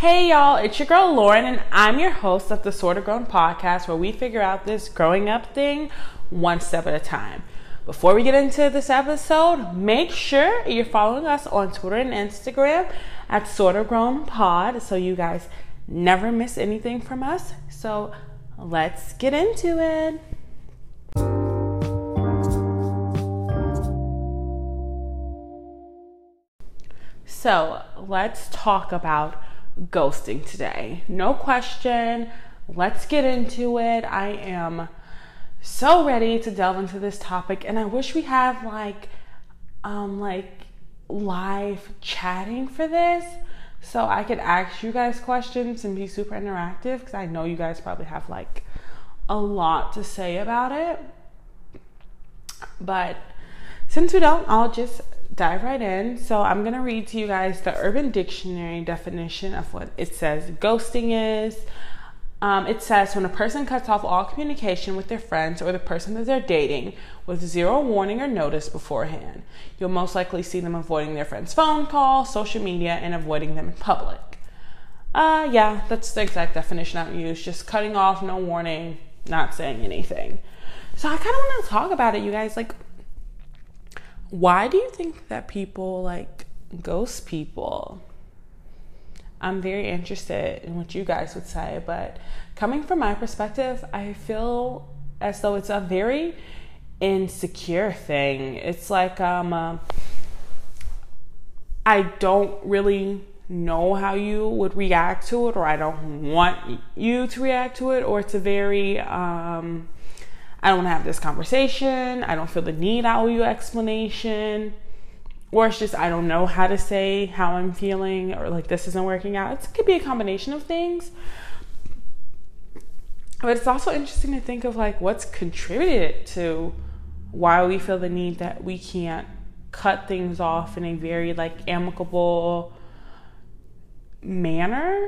Hey y'all, it's your girl Lauren, and I'm your host of the Sorta Grown podcast, where we figure out this growing up thing one step at a time. Before we get into this episode, make sure you're following us on Twitter and Instagram at Sorta Grown Pod, so you guys never miss anything from us. So let's get into it. So let's talk about ghosting today. No question. Let's get into it. I am so ready to delve into this topic, and I wish we had live chatting for this so I could ask you guys questions and be super interactive, because I know you guys probably have a lot to say about it. But since we don't, I'll just dive right in. So I'm going to read to you guys the Urban Dictionary definition of what it says ghosting is. It says when a person cuts off all communication with their friends or the person that they're dating with zero warning or notice beforehand. You'll most likely see them avoiding their friends' phone calls, social media, and avoiding them in public. Yeah, that's the exact definition I would use. Just cutting off, no warning, not saying anything. So I kind of want to talk about it, you guys. Why do you think that people ghost people? I'm very interested in what you guys would say, but coming from my perspective, I feel as though it's a very insecure thing. It's I don't really know how you would react to it, or I don't want you to react to it, or it's a very I don't want to have this conversation. I don't feel the need. I owe you explanation. Or it's just I don't know how to say how I'm feeling, or this isn't working out. It could be a combination of things. But it's also interesting to think of what's contributed to why we feel the need that we can't cut things off in a very amicable manner,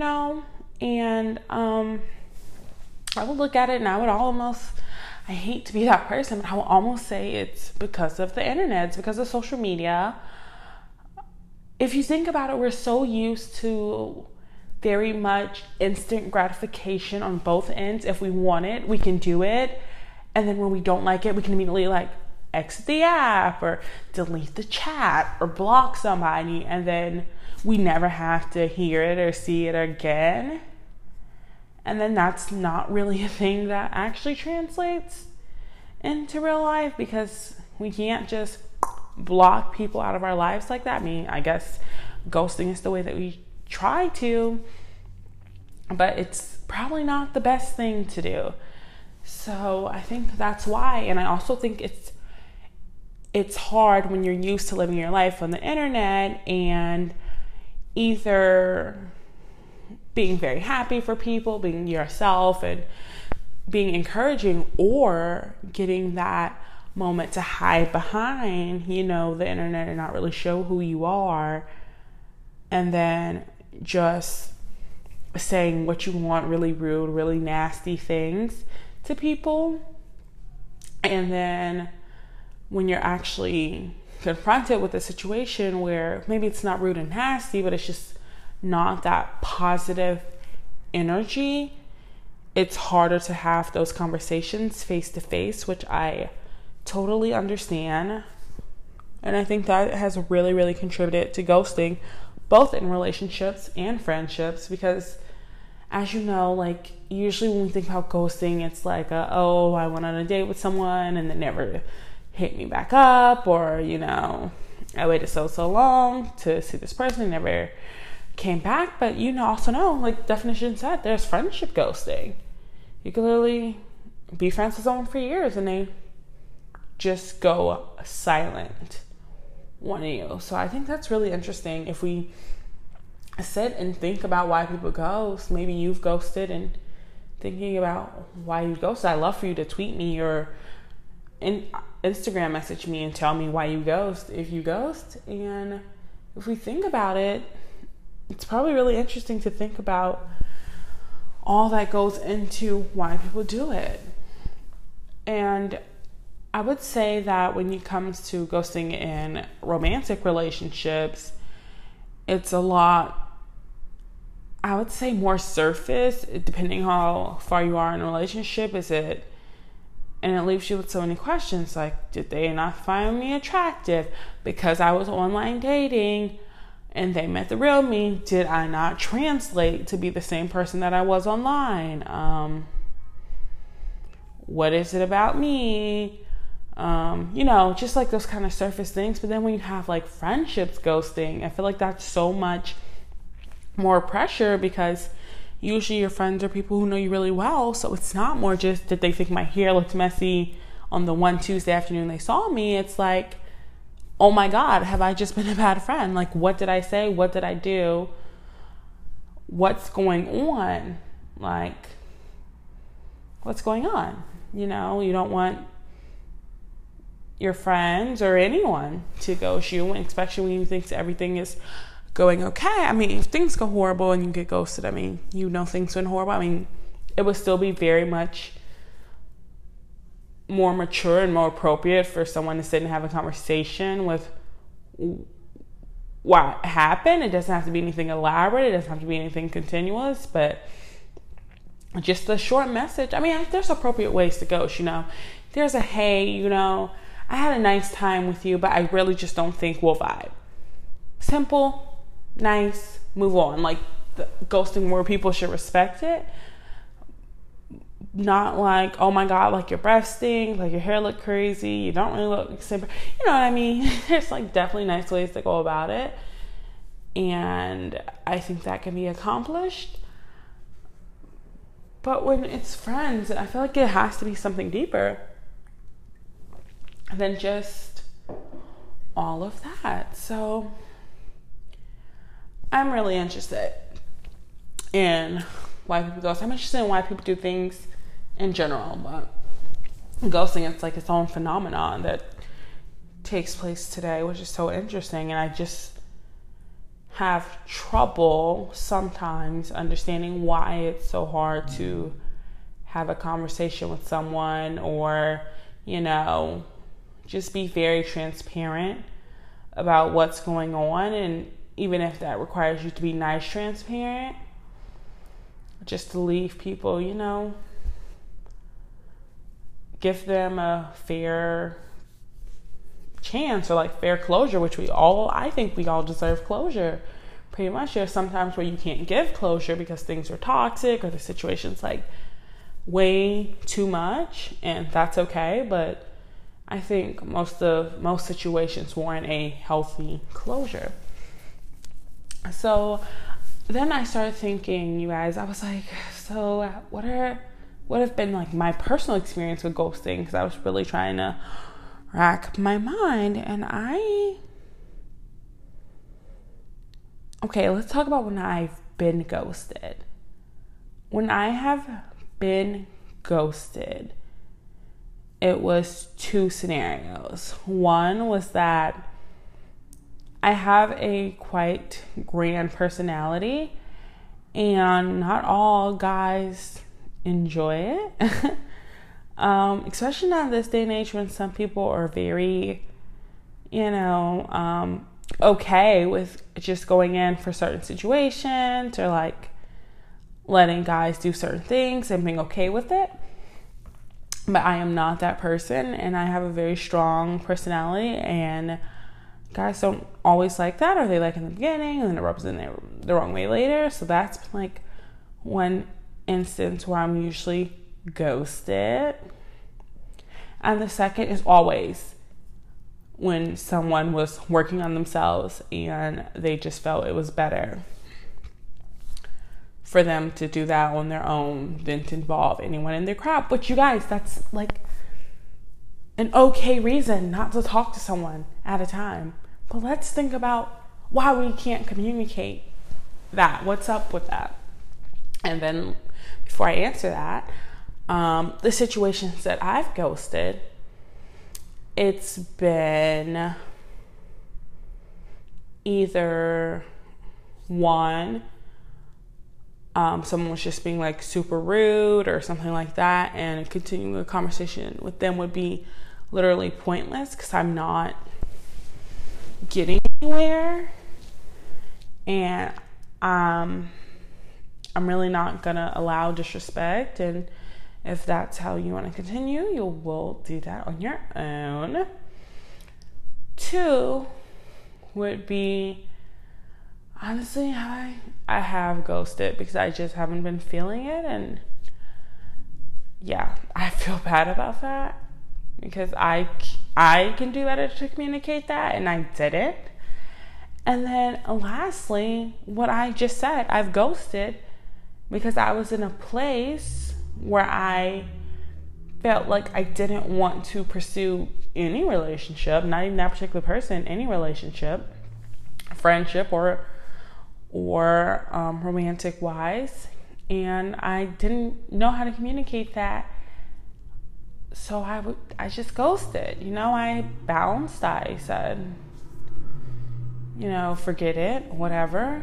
And I would look at it and I would almost, I hate to be that person, but I will almost say it's because of the internet. It's because of social media. If you think about it, we're so used to very much instant gratification on both ends. If we want it, we can do it. And then when we don't like it, we can immediately exit the app or delete the chat or block somebody. And then we never have to hear it or see it again. And then that's not really a thing that actually translates into real life, because we can't just block people out of our lives like that. I mean, I guess ghosting is the way that we try to, but it's probably not the best thing to do. So I think that's why. And I also think it's hard when you're used to living your life on the internet and either being very happy for people, being yourself and being encouraging, or getting that moment to hide behind, the internet and not really show who you are, and then just saying what you want, really rude, really nasty things to people. And then when you're actually confronted with a situation where maybe it's not rude and nasty, but it's just not that positive energy, it's harder to have those conversations face to face, which I totally understand. And I think that has really, really contributed to ghosting, both in relationships and friendships, because as you know, usually when we think about ghosting, it's I went on a date with someone and they never hit me back up, or, I waited so long to see this person and never came back. But also know, definition said, there's friendship ghosting. You can literally be friends with someone for years and they just go silent on you. So I think that's really interesting. If we sit and think about why people ghost, maybe you've ghosted, and thinking about why you ghosted, I'd love for you to tweet me or Instagram message me and tell me why you ghost, if you ghost. And if we think about it, it's probably really interesting to think about all that goes into why people do it. And I would say that when it comes to ghosting in romantic relationships, it's a lot I would say more surface, depending how far you are in a relationship. And it leaves you with so many questions, like, did they not find me attractive because I was online dating and they met the real me? Did I not translate to be the same person that I was online? What is it about me? Just like those kind of surface things. But then when you have like friendships ghosting, I feel like that's so much more pressure, because usually your friends are people who know you really well. So it's not more just did they think my hair looked messy on the one Tuesday afternoon they saw me. It's like, oh my God, have I just been a bad friend? Like, what did I say? What did I do? What's going on? Like, what's going on? You don't want your friends or anyone to ghost you, especially when you think everything is going okay. I mean, if things go horrible and you get ghosted, I mean, things went horrible. I mean, it would still be very much more mature and more appropriate for someone to sit and have a conversation with what happened. It doesn't have to be anything elaborate. It doesn't have to be anything continuous, but just a short message. I mean, there's appropriate ways to ghost, There's a, hey, I had a nice time with you, but I really just don't think we'll vibe. Simple, nice, move on. Like, the ghosting where people should respect it. Not like, oh my God, like your breath stinks, like your hair look crazy, you don't really look like simple. You know what I mean? There's like definitely nice ways to go about it. And I think that can be accomplished. But when it's friends, I feel like it has to be something deeper than just all of that. So I'm really interested in why people ghost. I'm interested in why people do things in general, but ghosting, it's like its own phenomenon that takes place today, which is so interesting. And I just have trouble sometimes understanding why it's so hard to have a conversation with someone, or just be very transparent about what's going on. And even if that requires you to be nice, transparent, just to leave people, give them a fair chance, or like fair closure, which I think we all deserve closure. Pretty much. There's sometimes where you can't give closure because things are toxic or the situation's like way too much, and that's okay. But I think most situations warrant a healthy closure. So then I started thinking, you guys, I was like, so what have been like my personal experience with ghosting? Because I was really trying to rack my mind. And let's talk about when I've been ghosted. When I have been ghosted, it was two scenarios. One was that I have a quite grand personality, and not all guys enjoy it. Especially not in this day and age when some people are very, okay with just going in for certain situations, or like letting guys do certain things and being okay with it. But I am not that person, and I have a very strong personality, and guys don't always like that, or they like in the beginning and then it rubs in the wrong way later. So that's like one instance where I'm usually ghosted. And the second is always when someone was working on themselves and they just felt it was better for them to do that on their own than to involve anyone in their crap. But you guys, that's like an okay reason not to talk to someone at a time. But let's think about why we can't communicate that. What's up with that? And then before I answer that, the situations that I've ghosted, it's been either one, someone was just being like super rude or something like that, and continuing a conversation with them would be literally pointless because I'm not getting anywhere. And I'm really not gonna allow disrespect, and if that's how you want to continue, you will do that on your own. 2 would be, honestly, I have ghosted because I just haven't been feeling it, and yeah, I feel bad about that because I can do better to communicate that, and I didn't. And then lastly, what I just said, I've ghosted because I was in a place where I felt like I didn't want to pursue any relationship, not even that particular person, any relationship, friendship or romantic wise, and I didn't know how to communicate that, so I just ghosted. I bounced. I said, forget it, whatever.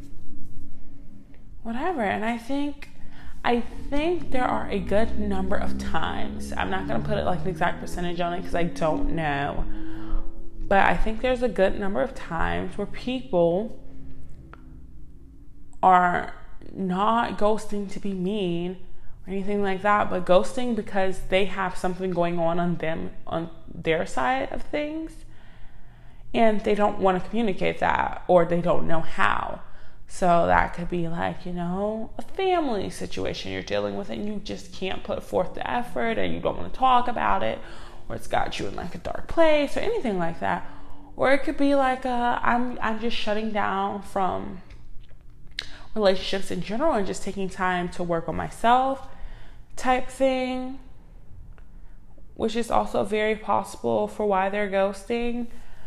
And I think there are a good number of times, I'm not going to put it like the exact percentage on it because I don't know, but I think there's a good number of times where people are not ghosting to be mean or anything like that, but ghosting because they have something going on their side of things, and they don't want to communicate that, or they don't know how. So that could be like, a family situation you're dealing with and you just can't put forth the effort and you don't want to talk about it, or it's got you in like a dark place or anything like that. Or it could be like I'm just shutting down from relationships in general and just taking time to work on myself type thing, which is also very possible for why they're ghosting.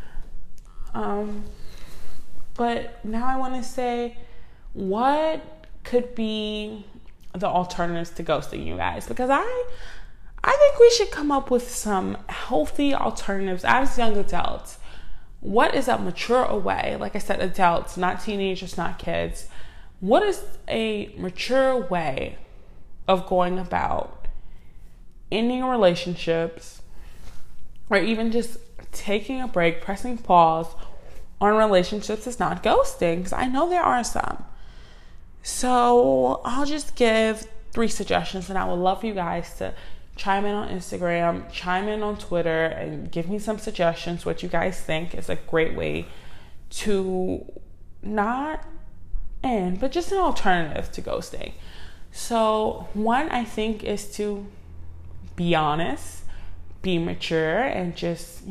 But now I want to say, what could be the alternatives to ghosting, you guys? Because I think we should come up with some healthy alternatives as young adults. What is a mature way? Like I said, adults, not teenagers, not kids. What is a mature way of going about ending relationships, or even just taking a break, pressing pause on relationships is not ghosting? Because I know there are some. So I'll just give 3 suggestions, and I would love for you guys to chime in on Instagram, chime in on Twitter, and give me some suggestions what you guys think is a great way to not end, but just an alternative to ghosting. So 1, I think, is to be honest, be mature, and just,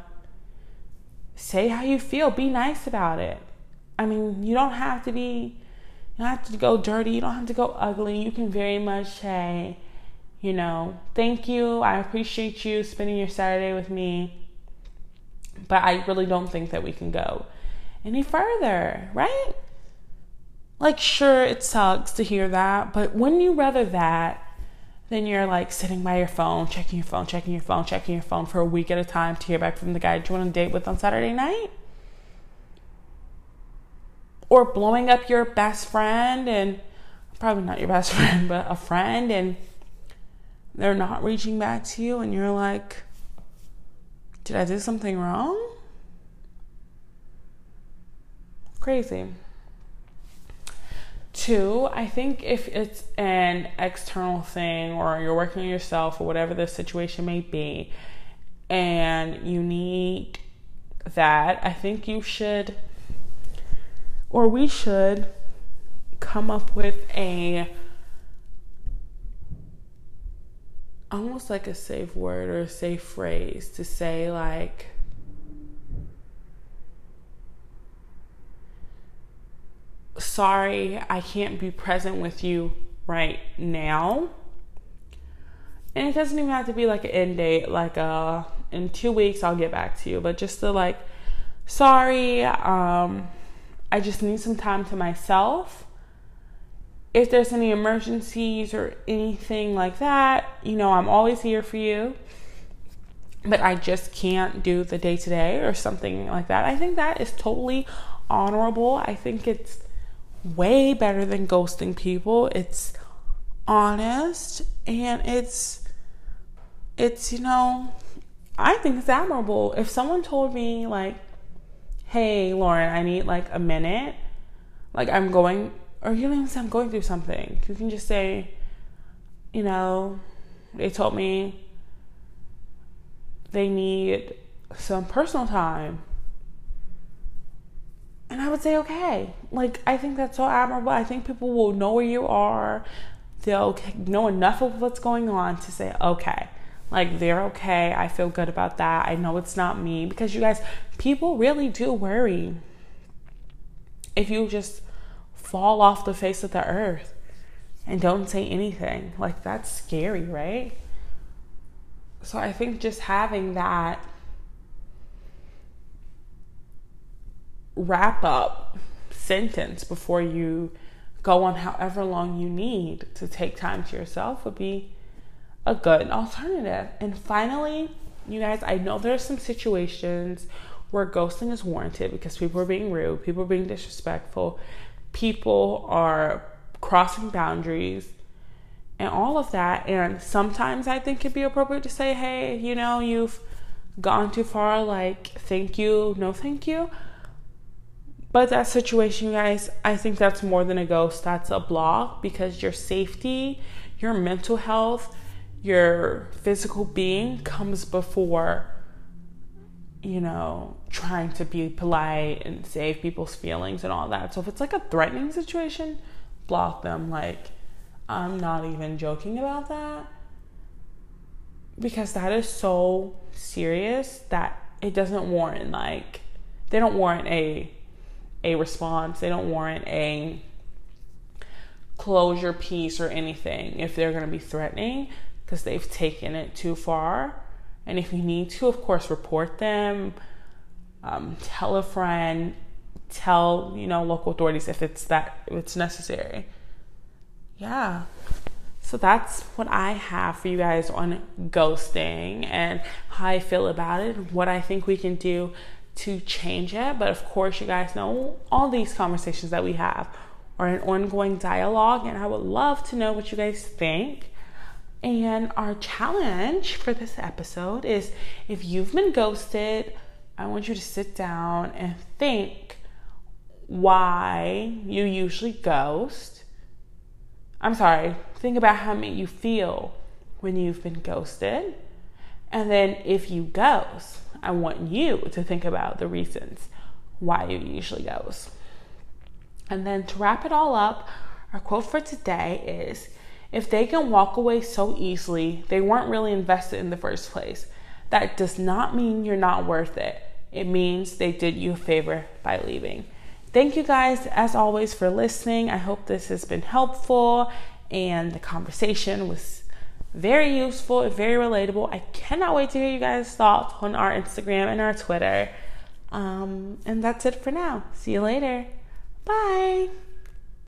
say how you feel. Be nice about it. I mean, you don't have to go dirty. You don't have to go ugly. You can very much say, thank you. I appreciate you spending your Saturday with me, but I really don't think that we can go any further, right? Like, sure, it sucks to hear that, but wouldn't you rather that than you're like sitting by your phone, checking your phone for a week at a time to hear back from the guy you want to date with on Saturday night? Or blowing up your best friend, and probably not your best friend, but a friend, and they're not reaching back to you, and you're like, did I do something wrong? Crazy. 2, I think if it's an external thing, or you're working on yourself, or whatever the situation may be, and you need that, I think you should, or we should, come up with almost like a safe word or a safe phrase to say, like, sorry, I can't be present with you right now. And it doesn't even have to be like an end date, like in 2 weeks I'll get back to you, but just to like, sorry, I just need some time to myself. If there's any emergencies or anything like that, I'm always here for you, but I just can't do the day-to-day or something like that. I think that is totally honorable. I think it's way better than ghosting people. It's honest, and it's I think it's admirable. If someone told me like, hey Lauren, I need like a minute, like I'm going or you don't even say I'm going through something. You can just say, you know, they told me they need some personal time. And I would say, okay. Like, I think that's so admirable. I think people will know where you are. They'll know enough of what's going on to say, okay. Like, they're okay. I feel good about that. I know it's not me. Because you guys, people really do worry if you just fall off the face of the earth and don't say anything. Like, that's scary, right? So I think just having that wrap up sentence before you go on however long you need to take time to yourself would be a good alternative. And finally, you guys, I know there's some situations where ghosting is warranted because people are being rude, people are being disrespectful, people are crossing boundaries and all of that. And sometimes I think it'd be appropriate to say, hey, you know, you've gone too far, like, thank you, no thank you. But that situation, you guys, I think that's more than a ghost. That's a block, because your safety, your mental health, your physical being comes before, you know, trying to be polite and save people's feelings and all that. So if it's like a threatening situation, block them. Like, I'm not even joking about that, because that is so serious that it doesn't warrant, like, they don't warrant a response. They don't warrant a closure piece or anything if they're going to be threatening, because they've taken it too far. And if you need to, of course, report them, tell a friend, tell, you know, local authorities if it's necessary. Yeah. So that's what I have for you guys on ghosting and how I feel about it, what I think we can do to change it. But of course, you guys know all these conversations that we have are an ongoing dialogue, and I would love to know what you guys think. And our challenge for this episode is, if you've been ghosted, I want you to sit down and think why you usually ghost. Think about how it made you feel when you've been ghosted. And then if you ghost, I want you to think about the reasons why you usually ghost. And then to wrap it all up, our quote for today is, if they can walk away so easily, they weren't really invested in the first place. That does not mean you're not worth it. It means they did you a favor by leaving. Thank you guys, as always, for listening. I hope this has been helpful and the conversation was very useful and very relatable. I cannot wait to hear you guys' thoughts on our Instagram and our Twitter. And that's it for now. See you later. Bye.